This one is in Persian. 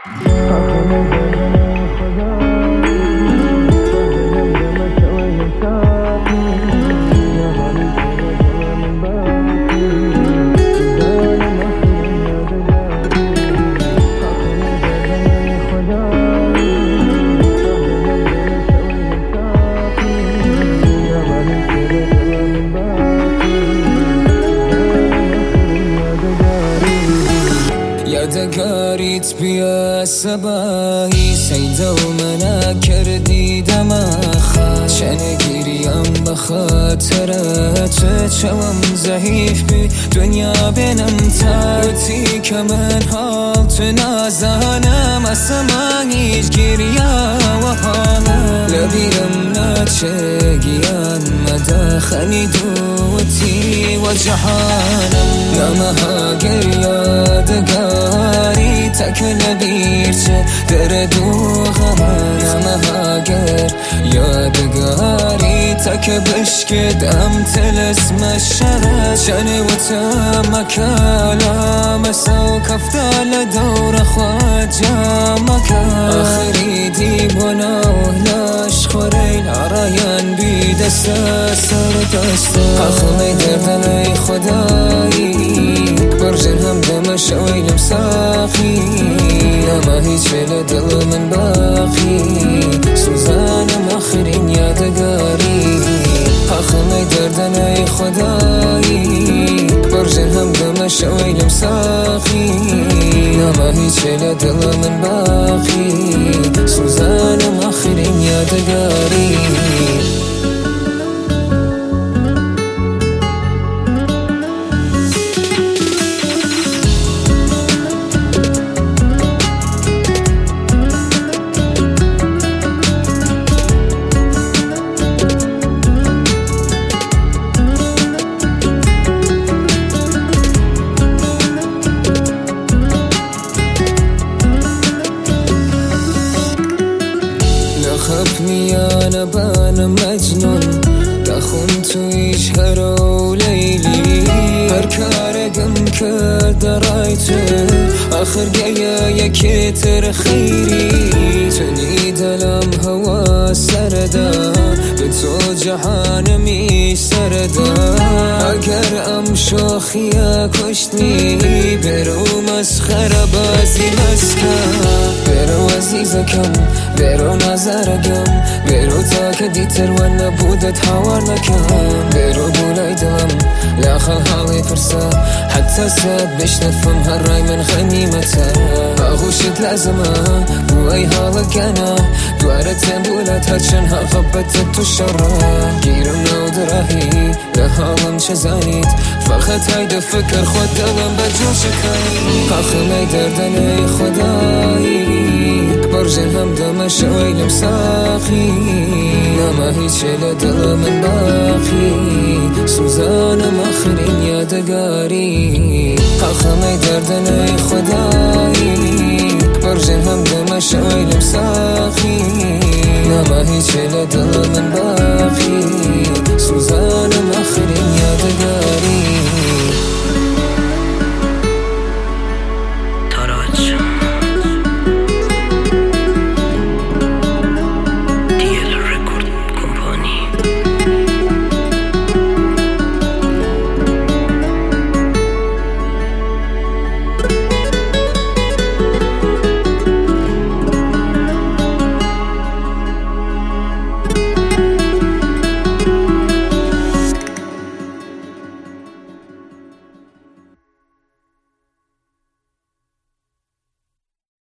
یادگاریت بیا صباحی سیده و منو کردی دماخه شنگیریم بخاطرت چوم ضعیف بی دنیا بینم تاتی که من حال تو نازانم اصلا هیچ گیریا و حالم لبیرم ناچه گیان مداخلی دوتی و جهانم نمها یادگاری تکل بیرچه درد و غمان نمها یادگاری تک بشکدم تلسم الشرد شنی و تمکالا سو کفتال دور خواد جامك آخری دیبونا ولاش خوریل عرايان بیدست سر دست آخمی دردن ای خدایی برجن هم دم شویلم ساخی نما هیچ فیل دل من باقی سوزانم آخرین یادگاری آخمی دردن ای خدایی برجن هم دم شویلم ساخی نما هیچ فیل دل من باقی سوزانم آخرین یادگاری خفني أنا بان مجنون دخون تويش هرو ليلي هركار قم كدرايته آخر جايا يكتر خيري تني دلم هوا سردا بتو جهانمي سردا اگر ام شوخيا كشتني برو مسخرة بازي مسكا برو عزيزكم برو نظركم برو تاك ديتر وانا بودت حوار مكان برو بولاي دلم لا خل حالي فرصة حتى ساد بش نفهم هالراي من غنيمتها اغوشت لازمة بوي هالك انا دوارتين بولات هاتشنها غبت الشرة جيرم نود راهي لهالم شزانيت فخت هيدا فكر خود دلم بجو شكاي قاخمي دردن اي خداي برجن هم دم شويلم ساخي نما هيچ لدل من باقي سوزانم آخرين يادگاري قاخمي دردن اي خداي برجن هم دم شويلم ساخي نما هيچ لدل من باقي سوزانم آخرين